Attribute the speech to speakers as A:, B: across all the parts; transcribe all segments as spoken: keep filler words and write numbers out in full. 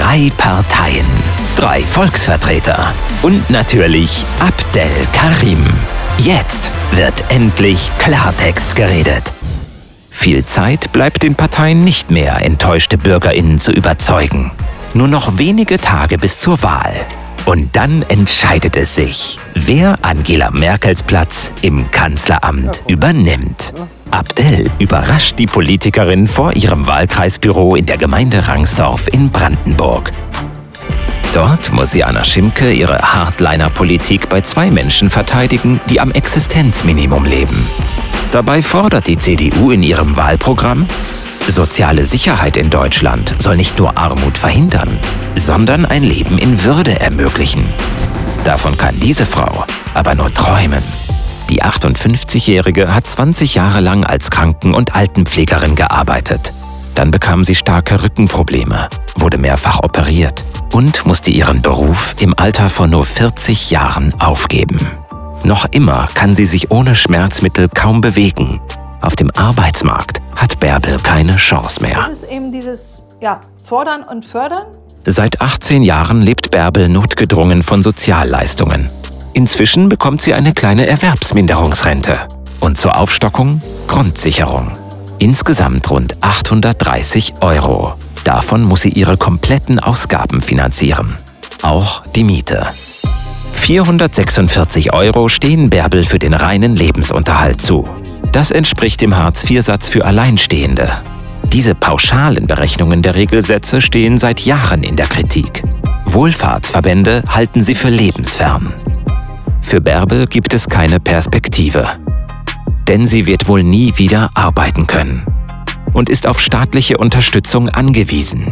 A: Drei Parteien, drei Volksvertreter und natürlich Abdel Karim. Jetzt wird endlich Klartext geredet. Viel Zeit bleibt den Parteien nicht mehr, enttäuschte BürgerInnen zu überzeugen. Nur noch wenige Tage bis zur Wahl. Und dann entscheidet es sich, wer Angela Merkels Platz im Kanzleramt übernimmt. Abdel überrascht die Politikerin vor ihrem Wahlkreisbüro in der Gemeinde Rangsdorf in Brandenburg. Dort muss Jana Schimke ihre Hardliner-Politik bei zwei Menschen verteidigen, die am Existenzminimum leben. Dabei fordert die C D U in ihrem Wahlprogramm: Soziale Sicherheit in Deutschland soll nicht nur Armut verhindern, sondern ein Leben in Würde ermöglichen. Davon kann diese Frau aber nur träumen. Die achtundfünfzigjährige hat zwanzig Jahre lang als Kranken- und Altenpflegerin gearbeitet. Dann bekam sie starke Rückenprobleme, wurde mehrfach operiert und musste ihren Beruf im Alter von nur vierzig Jahren aufgeben. Noch immer kann sie sich ohne Schmerzmittel kaum bewegen. Auf dem Arbeitsmarkt hat Bärbel keine Chance mehr.
B: Das ist eben dieses ja, Fordern und Fördern.
A: Seit achtzehn Jahren lebt Bärbel notgedrungen von Sozialleistungen. Inzwischen bekommt sie eine kleine Erwerbsminderungsrente. Und zur Aufstockung Grundsicherung. Insgesamt rund achthundertdreißig Euro. Davon muss sie ihre kompletten Ausgaben finanzieren. Auch die Miete. vierhundertsechsundvierzig Euro stehen Bärbel für den reinen Lebensunterhalt zu. Das entspricht dem Hartz vier Satz für Alleinstehende. Diese pauschalen Berechnungen der Regelsätze stehen seit Jahren in der Kritik. Wohlfahrtsverbände halten sie für lebensfern. Für Bärbel gibt es keine Perspektive. Denn sie wird wohl nie wieder arbeiten können und ist auf staatliche Unterstützung angewiesen.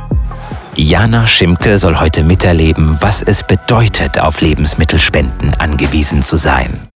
A: Jana Schimke soll heute miterleben, was es bedeutet, auf Lebensmittelspenden angewiesen zu sein.